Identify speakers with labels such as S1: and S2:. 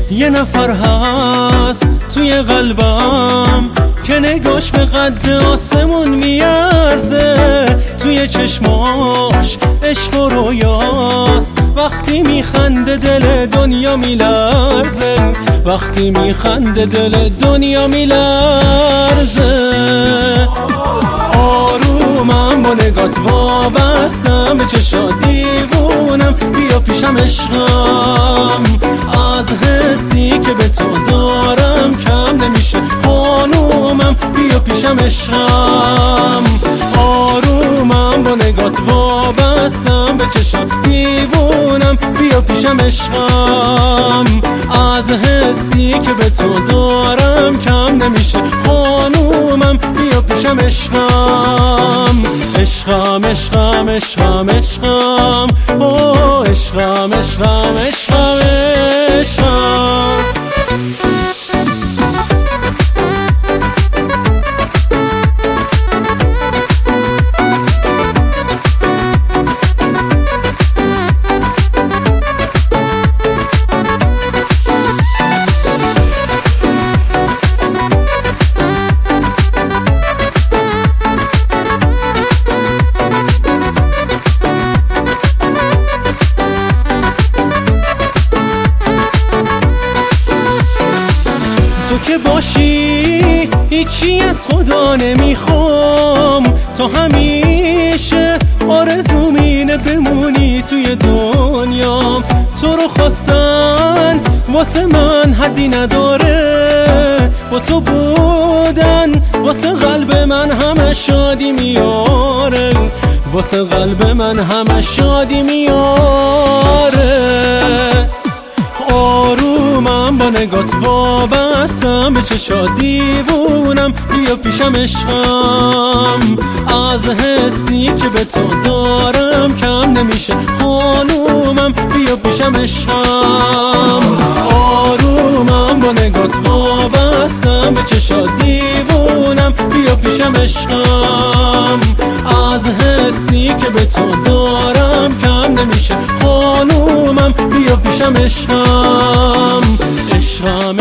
S1: یه نفر هست توی قلبم که نگاش به قد آسمون میارزه، توی چشماش عشق و رویاست، وقتی میخنده دل دنیا میلرزه، وقتی میخنده دل دنیا میلرزه. آرومم با نگات وابستم به چشات دیوونم، بیا پیشم عشقم، از حسی که به تو دارم کم نمیشه خانومم، بیا پیشم عشقم. آرومم با نگات وابستم به چشات دیوونم، بیا پیشم عشقم، از حسی که به تو دارم کم نمیشه خانومم، بیا پیشم عشقم. عشقم عشقم عشقم عشقم او عشقم عشقم عشقم عشقم. تو که باشی هیچی از خدا نمیخوام، تو همیشه آرزوم اینه بمونی توی دنیام، تو رو خواستن واسه من حدی نداره، با تو بودن واسه قلب من همه شادی میاره، واسه قلب من همه شادی میاره. آرومم با نگات وابستم به چشات دیوونم، بیا پیشم عشقم، از حسی که به تو دارم کم نمیشه خانومم، بیا پیشم عشقم. آرومم با نگات وابستم به چشات دیوونم، بیا پیشم عشقم، از حسی که به تو دارم کم نمیشه خانومم، بیا پیشم عشقم. عشقم